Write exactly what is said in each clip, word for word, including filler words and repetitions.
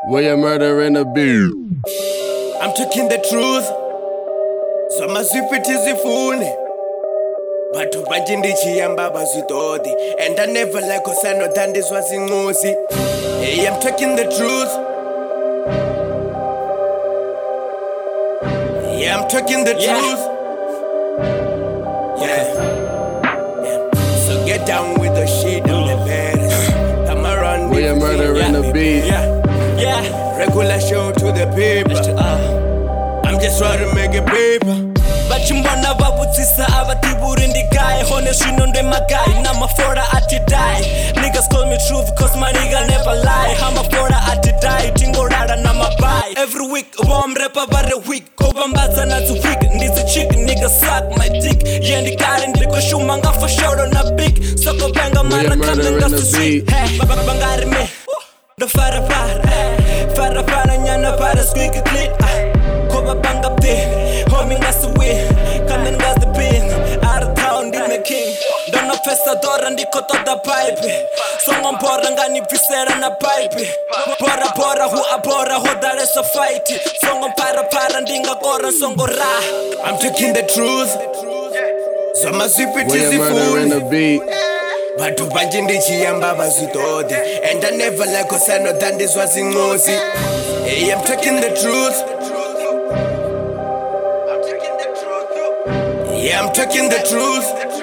Where you murdering the beat? I'm talking the truth. So mazipiti zifune Batu banje ndichiyamba bazitodi. And I never like osano dandizwa zingozi. Hey, I'm talking the truth. Yeah, I'm talking the yeah. truth. Yeah. Yeah. So get down with the shit, I'm the baddest. Come around. Where you murdering the beat? Yeah. Yeah. Regular show to the people. Uh, I'm just trying to make it paper. Bachimbona babutsisa abatiburi ndigaye hone shino nde magayi nama flora ati die. Niggas call me truth cause my nigga never lie. I'm a flora ati die tingorara na mabai. Every week bomb rapper bare week kobambaza na tu week ndizi chick nigga suck my dick. Yeah ndikare ndiko shuma ngafa shoro na big. Soko banga mara kamne ngafu sweet. Hey bangari me the fara fara fara fara nyana para squeak clit. Koba banga pay homie that's the way. Coming as the pin out of town in the king. Don't know pesa dora ndiko toda pipe. Songo mpora ngani pisera na pipe. Bora bora hu abora hu that is a fight. Songo para para ndinga kora songo ra. I'm talking the truth. So mazipiti Where you murdering the zifune beat? Batu banje ndichiyamba bazitodi. And I never like osano dandizwa zingozi. Hey, I'm talking the truth. Yeah, I'm talking the truth.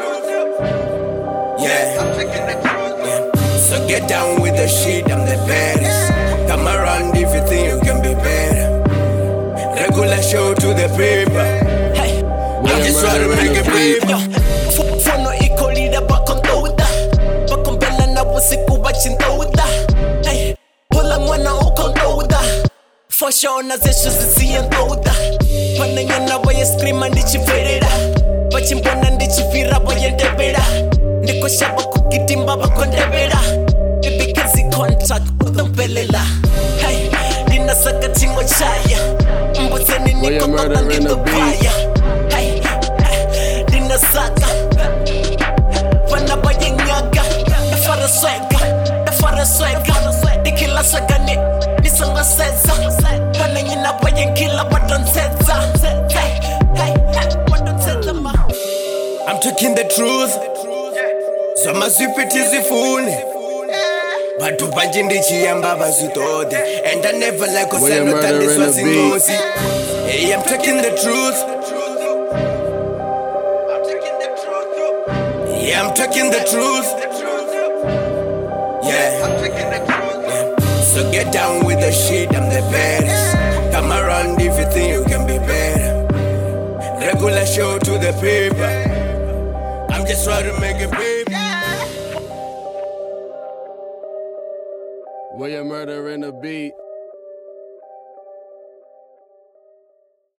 Yeah. Yeah. So get down with the shit, I'm the baddest. Come around if you think you can be better. Regular show to the paper. Hey, I'm just trying to make it paper. Fono iko lida bakon touda. Bakon bella na wusiku bachin touda. Hey, pula mwana ukon touda. For sure na zesho ziziyan touda. Pananya na waya screama ndichiverera. Bachimbona ndichivira boye ndebera. Ndiko shaba kukitimba bako ndebera. Baby kazi contract udambelela. Hey, nina saka tingo chaya. Mboteni niko toka nito kwaya. Hey, nina saka wana boye nyaga. Nafara swega, nafara swega. Nikila swega ni nisonga seza. Wana nyina boye nkila wadon seza. Hey, hey, hey, wadon seza ma. I'm talking the truth. So mazipiti zifune Batu banje ndichiyamba bazitodi. And I never like Where you osano murdering dandizwa the beat? zingozi. Hey, I'm talking the truth. Yeah, I'm talking the truth. Yeah. Yeah. So get down with the shit, I'm the baddest. Come around if you think you can be better. Regular show to the paper. I'm just trying to make it paper. Where you murdering the beat?